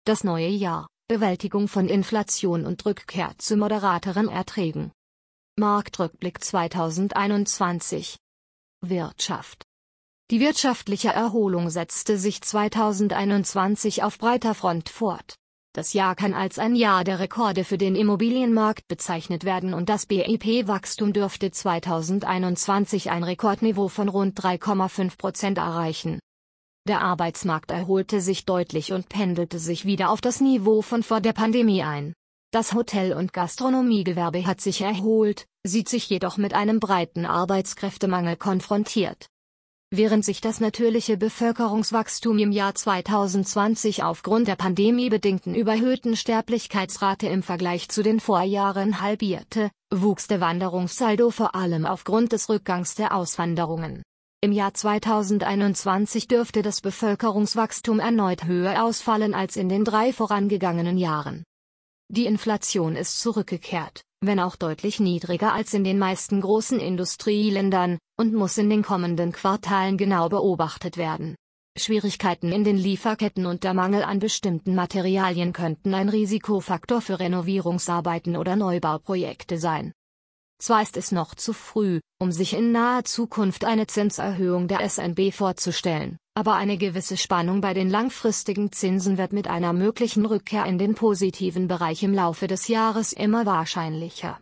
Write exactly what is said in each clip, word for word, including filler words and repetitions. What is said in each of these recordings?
Das neue Jahr, Bewältigung von Inflation und Rückkehr zu moderateren Erträgen. Marktrückblick zweitausendeinundzwanzig. Wirtschaft. Die wirtschaftliche Erholung setzte sich zweitausendeinundzwanzig auf breiter Front fort. Das Jahr kann als ein Jahr der Rekorde für den Immobilienmarkt bezeichnet werden und das B I P-Wachstum dürfte zweitausendeinundzwanzig ein Rekordniveau von rund drei Komma fünf Prozent erreichen. Der Arbeitsmarkt erholte sich deutlich und pendelte sich wieder auf das Niveau von vor der Pandemie ein. Das Hotel- und Gastronomiegewerbe hat sich erholt, sieht sich jedoch mit einem breiten Arbeitskräftemangel konfrontiert. Während sich das natürliche Bevölkerungswachstum im Jahr zweitausendzwanzig aufgrund der pandemiebedingten überhöhten Sterblichkeitsrate im Vergleich zu den Vorjahren halbierte, wuchs der Wanderungssaldo vor allem aufgrund des Rückgangs der Auswanderungen. Im Jahr zweitausendeinundzwanzig dürfte das Bevölkerungswachstum erneut höher ausfallen als in den drei vorangegangenen Jahren. Die Inflation ist zurückgekehrt, wenn auch deutlich niedriger als in den meisten großen Industrieländern, und muss in den kommenden Quartalen genau beobachtet werden. Schwierigkeiten in den Lieferketten und der Mangel an bestimmten Materialien könnten ein Risikofaktor für Renovierungsarbeiten oder Neubauprojekte sein. Zwar ist es noch zu früh, um sich in naher Zukunft eine Zinserhöhung der S N B vorzustellen, aber eine gewisse Spannung bei den langfristigen Zinsen wird mit einer möglichen Rückkehr in den positiven Bereich im Laufe des Jahres immer wahrscheinlicher.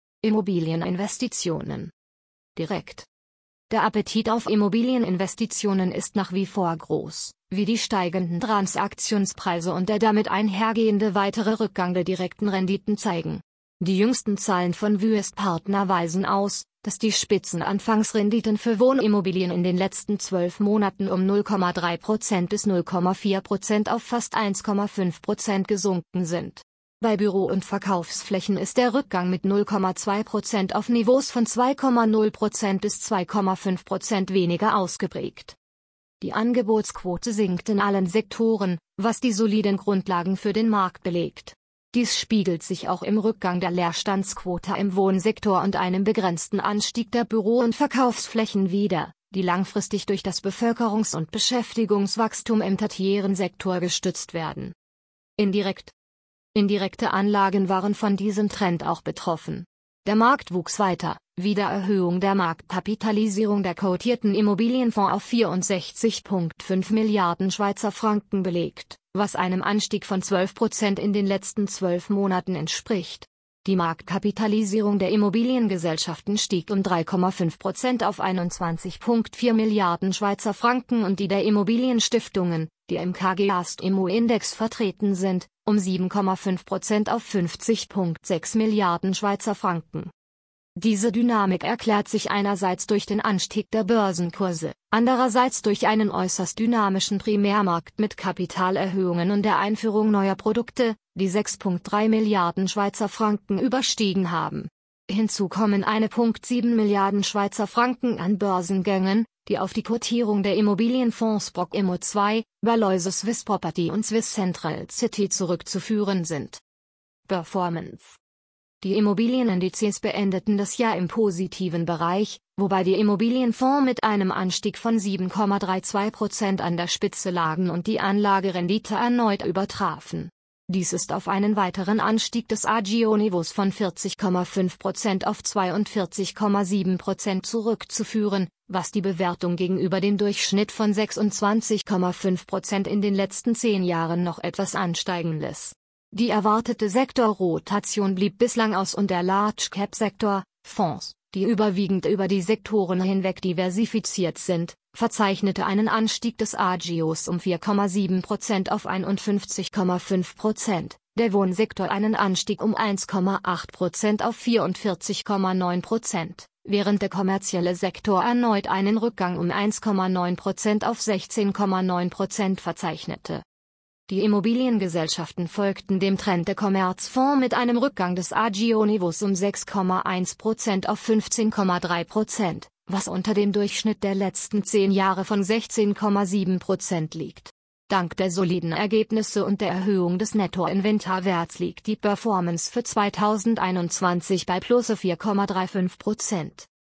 Immobilieninvestitionen. Direkt. Der Appetit auf Immobilieninvestitionen ist nach wie vor groß, wie die steigenden Transaktionspreise und der damit einhergehende weitere Rückgang der direkten Renditen zeigen. Die jüngsten Zahlen von Wüest Partner weisen aus, dass die Spitzenanfangsrenditen für Wohnimmobilien in den letzten zwölf Monaten um null Komma drei Prozent bis null Komma vier Prozent auf fast eins Komma fünf Prozent gesunken sind. Bei Büro- und Verkaufsflächen ist der Rückgang mit null Komma zwei Prozent auf Niveaus von zwei Komma null Prozent bis zwei Komma fünf Prozent weniger ausgeprägt. Die Angebotsquote sinkt in allen Sektoren, was die soliden Grundlagen für den Markt belegt. Dies spiegelt sich auch im Rückgang der Leerstandsquote im Wohnsektor und einem begrenzten Anstieg der Büro- und Verkaufsflächen wider, die langfristig durch das Bevölkerungs- und Beschäftigungswachstum im tertiären Sektor gestützt werden. Indirekt. Indirekte Anlagen waren von diesem Trend auch betroffen. Der Markt wuchs weiter, Wiedererhöhung der Marktkapitalisierung der kotierten Immobilienfonds auf vierundsechzig Komma fünf Milliarden Schweizer Franken belegt, was einem Anstieg von zwölf Prozent in den letzten zwölf Monaten entspricht. Die Marktkapitalisierung der Immobiliengesellschaften stieg um drei Komma fünf Prozent auf einundzwanzig Komma vier Milliarden Schweizer Franken und die der Immobilienstiftungen, die im K G A-St-Immo-Index vertreten sind, um sieben Komma fünf Prozent auf fünfzig Komma sechs Milliarden Schweizer Franken. Diese Dynamik erklärt sich einerseits durch den Anstieg der Börsenkurse, andererseits durch einen äußerst dynamischen Primärmarkt mit Kapitalerhöhungen und der Einführung neuer Produkte, die sechs Komma drei Milliarden Schweizer Franken überstiegen haben. Hinzu kommen eine Komma sieben Milliarden Schweizer Franken an Börsengängen, die auf die Kotierung der Immobilienfonds Brock Immo zwei, Baloise Swiss Property und Swiss Central City zurückzuführen sind. Performance. Die Immobilienindizes beendeten das Jahr im positiven Bereich, wobei die Immobilienfonds mit einem Anstieg von sieben Komma zweiunddreißig Prozent an der Spitze lagen und die Anlagerendite erneut übertrafen. Dies ist auf einen weiteren Anstieg des Agio-Niveaus von vierzig Komma fünf Prozent auf zweiundvierzig Komma sieben Prozent zurückzuführen, was die Bewertung gegenüber dem Durchschnitt von sechsundzwanzig Komma fünf Prozent in den letzten zehn Jahren noch etwas ansteigen lässt. Die erwartete Sektorrotation blieb bislang aus und der Large-Cap-Sektor, Fonds, die überwiegend über die Sektoren hinweg diversifiziert sind, verzeichnete einen Anstieg des Agios um vier Komma sieben Prozent auf einundfünfzig Komma fünf Prozent, der Wohnsektor einen Anstieg um eins Komma acht Prozent auf vierundvierzig Komma neun Prozent, während der kommerzielle Sektor erneut einen Rückgang um eins Komma neun Prozent auf sechzehn Komma neun Prozent verzeichnete. Die Immobiliengesellschaften folgten dem Trend der Commerzfonds mit einem Rückgang des Agio-Niveaus um sechs Komma eins Prozent auf fünfzehn Komma drei Prozent, was unter dem Durchschnitt der letzten zehn Jahre von sechzehn Komma sieben Prozent liegt. Dank der soliden Ergebnisse und der Erhöhung des Nettoinventarwerts liegt die Performance für zweitausendeinundzwanzig bei plus vier Komma fünfunddreißig Prozent.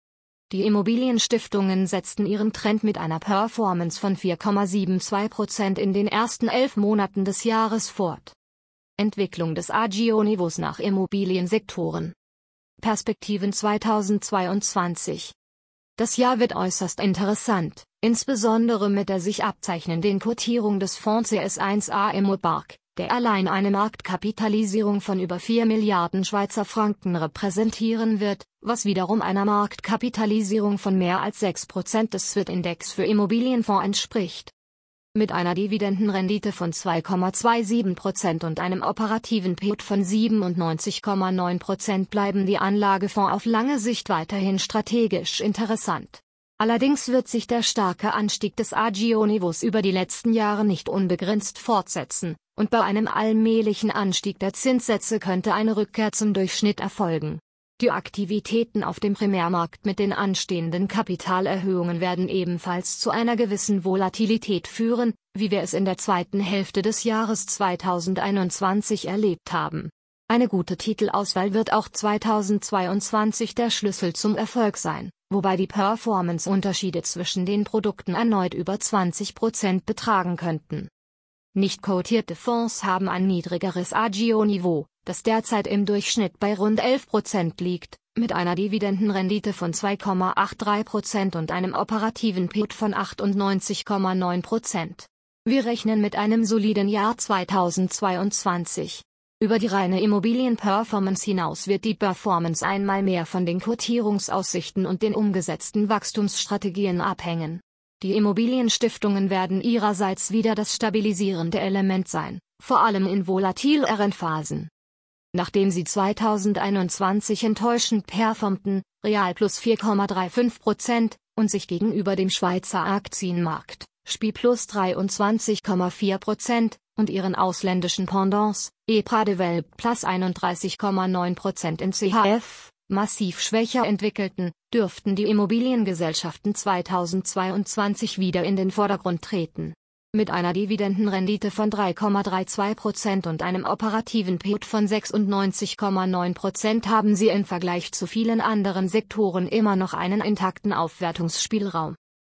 Die Immobilienstiftungen setzten ihren Trend mit einer Performance von vier Komma zweiundsiebzig Prozent in den ersten elf Monaten des Jahres fort. Entwicklung des Agio-Niveaus nach Immobiliensektoren. Perspektiven zweitausendzweiundzwanzig. Das Jahr wird äußerst interessant, insbesondere mit der sich abzeichnenden Quotierung des Fonds C S eins A Immopark, der allein eine Marktkapitalisierung von über vier Milliarden Schweizer Franken repräsentieren wird, was wiederum einer Marktkapitalisierung von mehr als sechs Prozent des S W I T-Index für Immobilienfonds entspricht. Mit einer Dividendenrendite von zwei Komma siebenundzwanzig Prozent und einem operativen P U T von siebenundneunzig Komma neun Prozent bleiben die Anlagefonds auf lange Sicht weiterhin strategisch interessant. Allerdings wird sich der starke Anstieg des Agio-Niveaus über die letzten Jahre nicht unbegrenzt fortsetzen, und bei einem allmählichen Anstieg der Zinssätze könnte eine Rückkehr zum Durchschnitt erfolgen. Die Aktivitäten auf dem Primärmarkt mit den anstehenden Kapitalerhöhungen werden ebenfalls zu einer gewissen Volatilität führen, wie wir es in der zweiten Hälfte des Jahres zweitausendeinundzwanzig erlebt haben. Eine gute Titelauswahl wird auch zweitausendzweiundzwanzig der Schlüssel zum Erfolg sein, wobei die Performance-Unterschiede zwischen den Produkten erneut über zwanzig Prozent betragen könnten. Nicht quotierte Fonds haben ein niedrigeres Agio-Niveau, das derzeit im Durchschnitt bei rund elf Prozent liegt, mit einer Dividendenrendite von zwei Komma dreiundachtzig Prozent und einem operativen P U T von achtundneunzig Komma neun Prozent. Wir rechnen mit einem soliden Jahr zweitausendzweiundzwanzig. Über die reine Immobilienperformance hinaus wird die Performance einmal mehr von den Quotierungsaussichten und den umgesetzten Wachstumsstrategien abhängen. Die Immobilienstiftungen werden ihrerseits wieder das stabilisierende Element sein, vor allem in volatileren Phasen. Nachdem sie zweitausendeinundzwanzig enttäuschend performten, real plus vier Komma fünfunddreißig Prozent, und sich gegenüber dem Schweizer Aktienmarkt, S P I plus dreiundzwanzig Komma vier Prozent, und ihren ausländischen Pendants, E P R A Developed plus einunddreißig Komma neun Prozent in C H F, massiv schwächer entwickelten, dürften die Immobiliengesellschaften zweitausendzweiundzwanzig wieder in den Vordergrund treten. Mit einer Dividendenrendite von drei Komma zweiunddreißig Prozent und einem operativen P U T von sechsundneunzig Komma neun Prozent haben sie im Vergleich zu vielen anderen Sektoren immer noch einen intakten Aufwertungsspielraum.